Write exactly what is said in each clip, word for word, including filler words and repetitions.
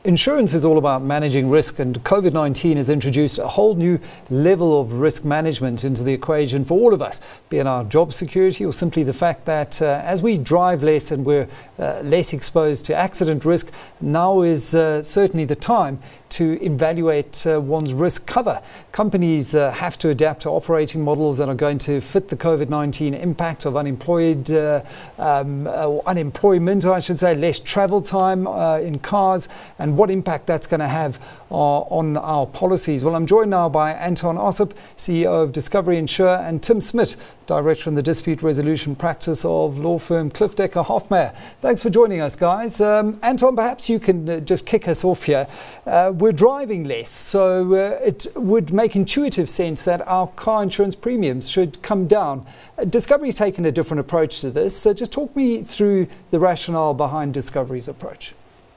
Insurance is all about managing risk, and COVID nineteen has introduced a whole new level of risk management into the equation for all of us, be it our job security or simply the fact that uh, as we drive less and we're uh, less exposed to accident risk, now is uh, certainly the time to evaluate uh, one's risk cover. Companies uh, have to adapt to operating models that are going to fit the COVID nineteen impact of unemployed, uh, um, uh, unemployment, I should say, less travel time uh, in cars, and what impact that's going to have uh, on our policies. Well, I'm joined now by Anton Ossip, C E O of Discovery Insure, and Tim Smit, Director in the Dispute Resolution Practice of law firm Cliff Decker Hoffmeyer. Thanks for joining us, guys. Um, Anton, perhaps you can uh, just kick us off here. Uh, we're driving less, so uh, it would make intuitive sense that our car insurance premiums should come down. Uh, Discovery's taken a different approach to this, so just talk me through the rationale behind Discovery's approach.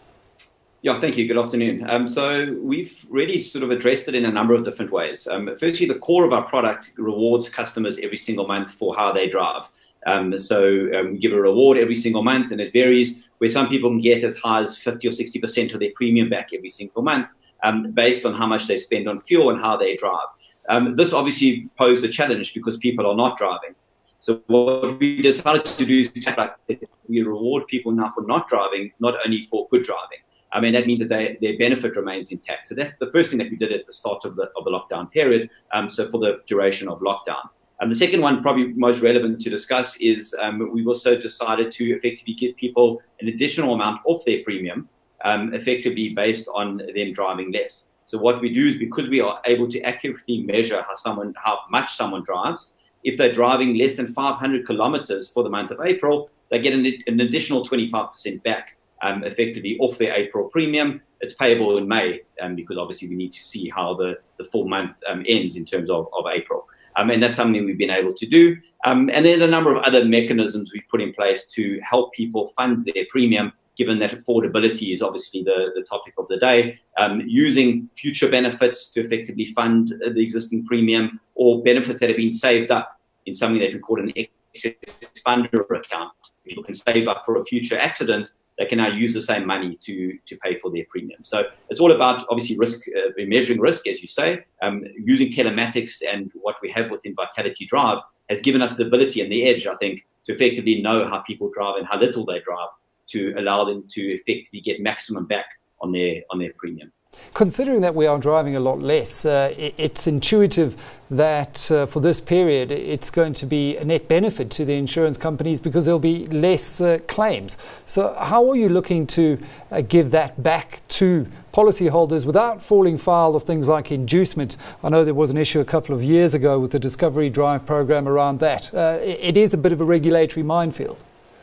Yeah, thank you. Good afternoon. Um, so we've really sort of addressed it in a number of different ways. Um, firstly, the core of our product rewards customers every single month for how they drive. Um, so um, we give a reward every single month, and it varies, where some people can get as high as fifty or sixty percent of their premium back every single month, um, based on how much they spend on fuel and how they drive. Um, this obviously posed a challenge because people are not driving. So what we decided to do is to we reward people now for not driving, not only for good driving. I mean, that means that they, their benefit remains intact. So that's the first thing that we did at the start of the, of the lockdown period, um, so for the duration of lockdown. And the second one, probably most relevant to discuss, is um, we've also decided to effectively give people an additional amount off their premium, um, effectively based on them driving less. So what we do is, because we are able to accurately measure how someone, how much someone drives, if they're driving less than five hundred kilometers for the month of April, they get an, an additional twenty-five percent back. Um, effectively off their April premium. It's payable in May, um, because obviously we need to see how the, the full month um, ends in terms of, of April. Um, and that's something we've been able to do. Um, and then a number of other mechanisms we've put in place to help people fund their premium, given that affordability is obviously the, the topic of the day, um, using future benefits to effectively fund the existing premium, or benefits that have been saved up in something that we call an excess funder account. People can save up for a future accident. They can now use the same money to, to pay for their premium. So it's all about, obviously, risk, uh, measuring risk, as you say. Um, using telematics and what we have within Vitality Drive has given us the ability and the edge, I think, to effectively know how people drive and how little they drive, to allow them to effectively get maximum back on their, on their premium. Considering that we are driving a lot less, uh, it, it's intuitive that uh, for this period it's going to be a net benefit to the insurance companies because there'll be less uh, claims. So how are you looking to uh, give that back to policyholders without falling foul of things like inducement? I know there was an issue a couple of years ago with the Discovery Drive program around that. Uh, it, it is a bit of a regulatory minefield.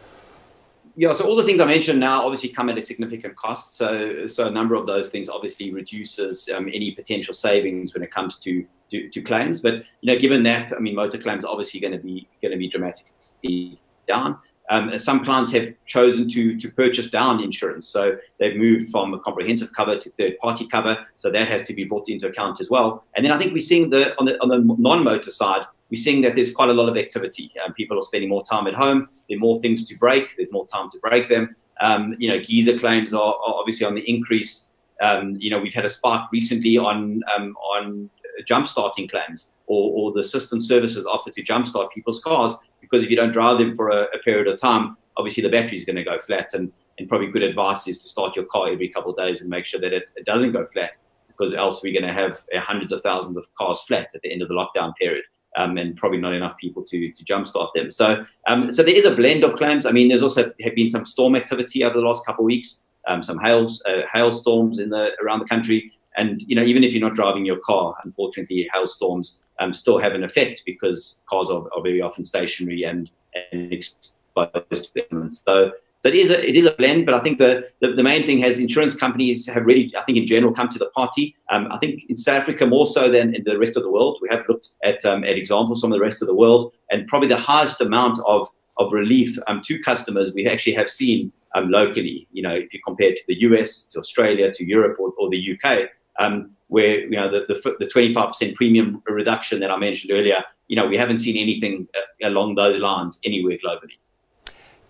Yeah, so all the things I mentioned now obviously come at a significant cost. So, so a number of those things obviously reduces um, any potential savings when it comes to, to to claims. But you know, given that, I mean, motor claims are obviously going to be going to be dramatically down. Um, some clients have chosen to to purchase down insurance, so they've moved from a comprehensive cover to third-party cover. So that has to be brought into account as well. And then I think we're seeing the on the on the non-motor side, we're seeing that there's quite a lot of activity. Um, people are spending more time at home. There are more things to break. There's more time to break them. Um, you know, Giza claims are, are obviously on the increase. Um, you know, we've had a spike recently on um, on jump starting claims, or, or the assistance services offered to jumpstart people's cars, because if you don't drive them for a, a period of time, obviously the battery is going to go flat. And, and probably good advice is to start your car every couple of days and make sure that it, it doesn't go flat, because else we're going to have uh, hundreds of thousands of cars flat at the end of the lockdown period. Um, and probably not enough people to to jumpstart them. So, um, so there is a blend of claims. I mean, there's also have been some storm activity over the last couple of weeks, um, some hail uh, hailstorms in the around the country. And you know, even if you're not driving your car, unfortunately, hailstorms um, still have an effect, because cars are, are very often stationary and and exposed to elements. So. So it is a, it is a blend, but I think the, the, the main thing has insurance companies have really, I think in general, come to the party. Um, I think in South Africa more so than in the rest of the world. We have looked at um, at examples from the rest of the world, and probably the highest amount of, of relief um, to customers we actually have seen um, locally. You know, if you compare it to the U S, to Australia, to Europe, or, or the U K, um, where you know the the, the twenty-five percent premium reduction that I mentioned earlier, you know, we haven't seen anything uh, along those lines anywhere globally.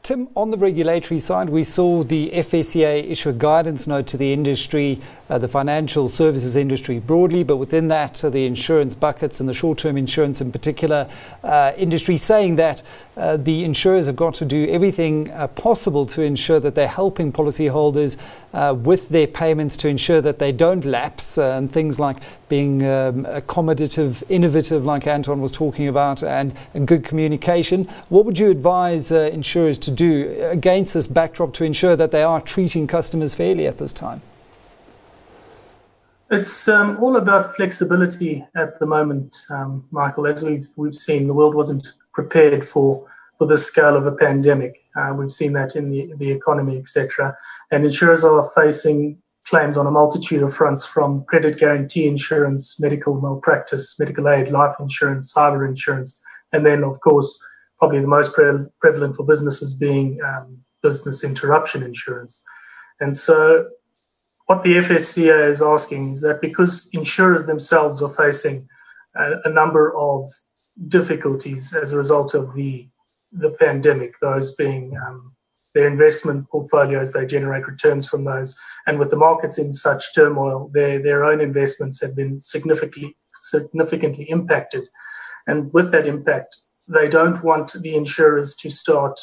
Tim, on the regulatory side, we saw the F S C A issue a guidance note to the industry, uh, the financial services industry broadly, but within that, uh, the insurance buckets and the short-term insurance in particular uh, industry, saying that uh, the insurers have got to do everything uh, possible to ensure that they're helping policyholders uh, with their payments to ensure that they don't lapse, uh, and things like being um, accommodative, innovative, like Anton was talking about, and, and good communication. What would you advise uh, insurers to do against this backdrop to ensure that they are treating customers fairly at this time? It's um, all about flexibility at the moment, um, Michael. As we've, we've seen, the world wasn't prepared for, for this scale of a pandemic. Uh, we've seen that in the, the economy, et cetera. And insurers are facing claims on a multitude of fronts, from credit guarantee insurance, medical malpractice, medical aid, life insurance, cyber insurance, and then, of course, probably the most pre- prevalent for businesses being um, business interruption insurance. And so what the F S C A is asking is that because insurers themselves are facing a, a number of difficulties as a result of the, the pandemic, those being um, their investment portfolios, they generate returns from those. And with the markets in such turmoil, their, their own investments have been significantly, significantly impacted. And with that impact, they don't want the insurers to start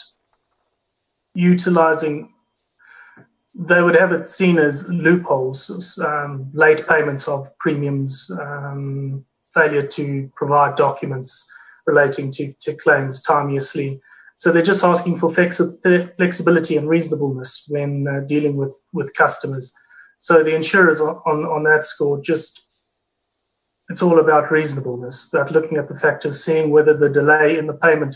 utilizing, they would have it seen as loopholes, um, late payments of premiums, um, failure to provide documents relating to, to claims timeously. So they're just asking for flexi- flexibility and reasonableness when uh, dealing with, with customers. So the insurers on, on, on that score, just, it's all about reasonableness, about looking at the factors, seeing whether the delay in the payment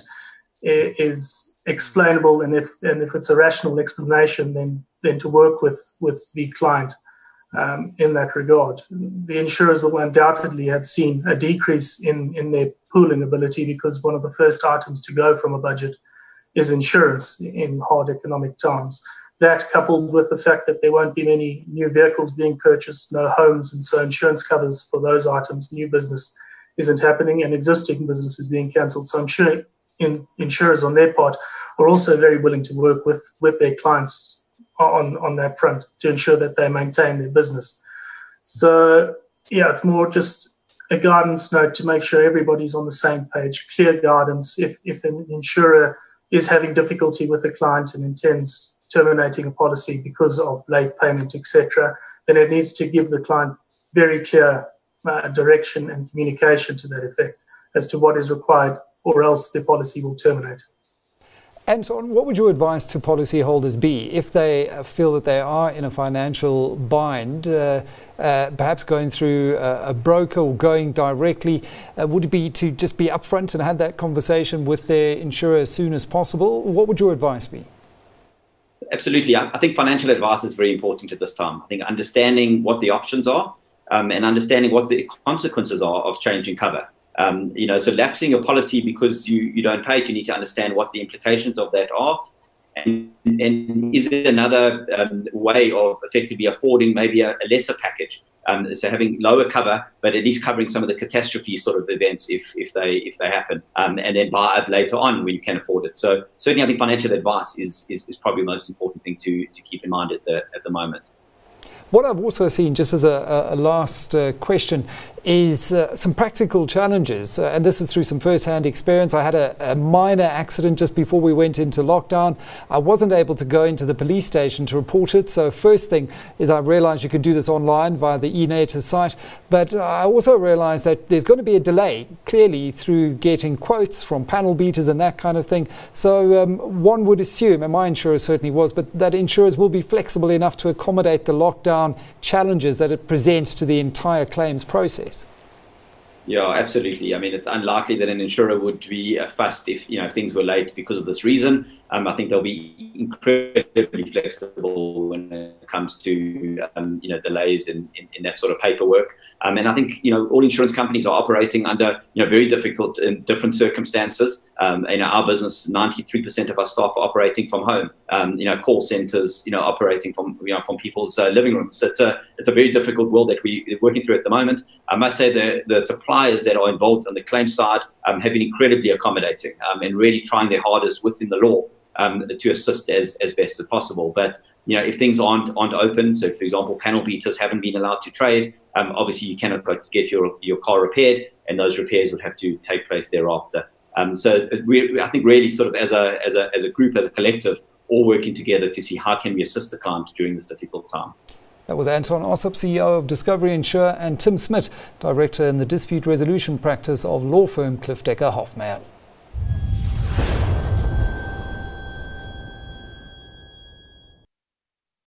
is explainable, and if and if it's a rational explanation, then then to work with, with the client um, in that regard. The insurers will undoubtedly have seen a decrease in, in their pooling ability, because one of the first items to go from a budget is insurance in hard economic times. That, coupled with the fact that there won't be many new vehicles being purchased, no homes, and so insurance covers for those items, new business isn't happening, and existing business is being cancelled. So I'm sure in, insurers on their part are also very willing to work with, with their clients on, on that front to ensure that they maintain their business. So, yeah, it's more just a guidance note to make sure everybody's on the same page, clear guidance. If, if an insurer is having difficulty with a client and intends terminating a policy because of late payment, et cetera, then it needs to give the client very clear uh, direction and communication to that effect as to what is required, or else the policy will terminate. Anton, what would your advice to policyholders be if they feel that they are in a financial bind, uh, uh, perhaps going through a, a broker or going directly? Uh, would it be to just be upfront and have that conversation with their insurer as soon as possible? What would your advice be? Absolutely. I think financial advice is very important at this time. I think understanding what the options are um, and understanding what the consequences are of changing cover. Um, you know, so lapsing your policy because you, you don't pay it, you need to understand what the implications of that are. And, and is it another um, way of effectively affording maybe a, a lesser package? Um, so having lower cover, but at least covering some of the catastrophe sort of events if, if they if they happen, um, and then buy up later on when you can afford it. So certainly I think financial advice is, is, is probably the most important thing to, to keep in mind at the, at the moment. What I've also seen, just as a, a last uh, question, is uh, some practical challenges. Uh, and this is through some first-hand experience. I had a, a minor accident just before we went into lockdown. I wasn't able to go into the police station to report it. So first thing is I realized you could do this online via the eNatus site. But I also realized that there's going to be a delay, clearly, through getting quotes from panel beaters and that kind of thing. So um, one would assume, and my insurer certainly was, but that insurers will be flexible enough to accommodate the lockdown challenges that it presents to the entire claims process. Yeah, absolutely. I mean, it's unlikely that an insurer would be uh, fussed if, you know, things were late because of this reason. Um, I think they'll be incredibly flexible when it comes to, um, you know, delays in, in, in that sort of paperwork. Um, and I think, you know, all insurance companies are operating under, you know, very difficult and different circumstances. Um, in our business, ninety-three percent of our staff are operating from home. Um, you know, call centers, you know, operating from, you know, from people's uh, living rooms. So it's a, it's a very difficult world that we're working through at the moment. I must say the, the suppliers that are involved on the claim side um, have been incredibly accommodating um, and really trying their hardest within the law um, to assist as, as best as possible. But you know, if things aren't aren't open, so for example, panel beaters haven't been allowed to trade, um, obviously you cannot go to get your your car repaired, and those repairs would have to take place thereafter. Um, so we, I think really sort of as a as a as a group, as a collective, all working together to see how can we assist the client during this difficult time. That was Anton Ossop, C E O of Discovery Insure, and Tim Smit, Director in the Dispute Resolution Practice of law firm Cliff Decker Hofmeyr.